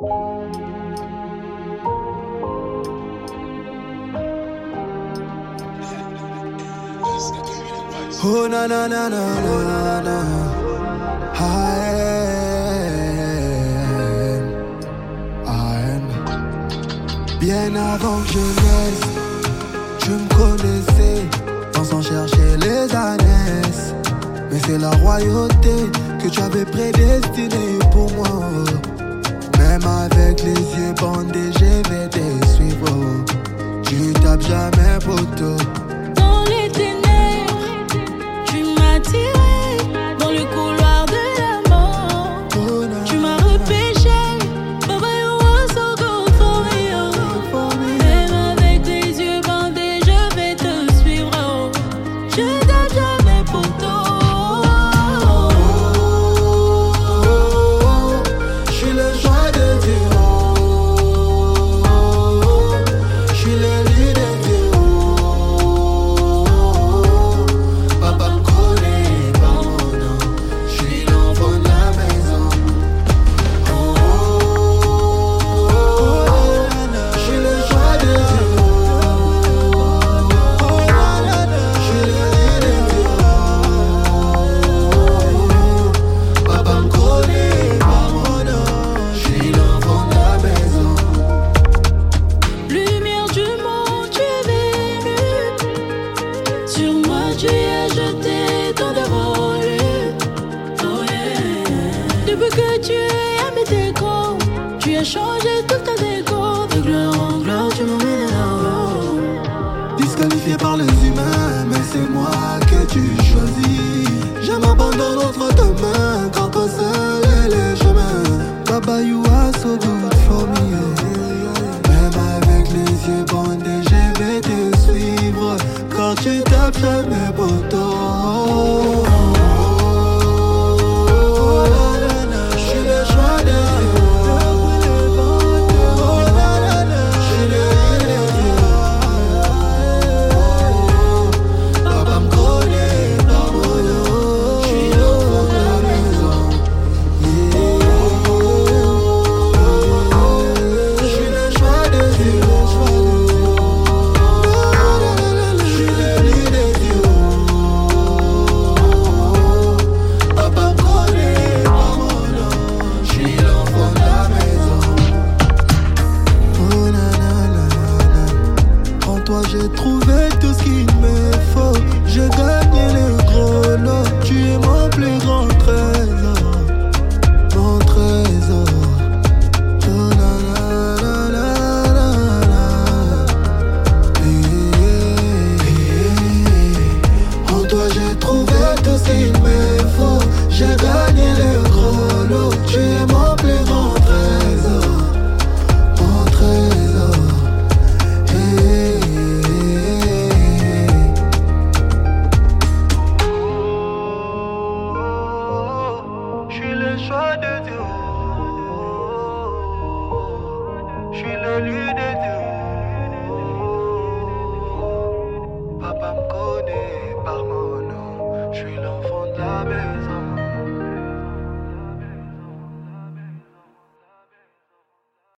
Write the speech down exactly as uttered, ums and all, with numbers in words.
Oh na na na na na na. I am, I am. Bien avant que je naisse, tu me connaissais, pensant chercher les ânesses. Mais c'est la royauté que tu avais prédestinée pour moi. Même avec les yeux bandés, je vais te suivre. Tu tapes jamais poteau. Dans les ténèbres, tu m'as tiré dans le couloir de la mort. Oh, na, Tu m'as repêché, Baba you are so good for me, oh. for me. Même avec les yeux bandés, je vais te suivre, oh. Je tape jamais poteau. Je suis le joie de Dieu. Je suis le lit de Dieu. Papa me connaît par mon nom. Je suis l'enfant de la maison. Je suis le joie de Dieu. Je suis le lit de Dieu. Papa me connaît par mon nom. Je suis l'enfant de la maison. Lumière du monde, tu es venu. Sur moi, tu as jeté tant de rôles. Oh yeah. Depuis que tu es à mes décors, tu as changé tout ta décor. De gloire en gloire, tu m'emmènes là-haut. Disqualifié par les humains, mais c'est moi que tu choisis. Je m'abandonne entre tes mains, quand toi seul est le chemin. Baba, you are so good for me. Même avec les yeux bandés, je vais te suivre. Quand tu tapes jamais poteau.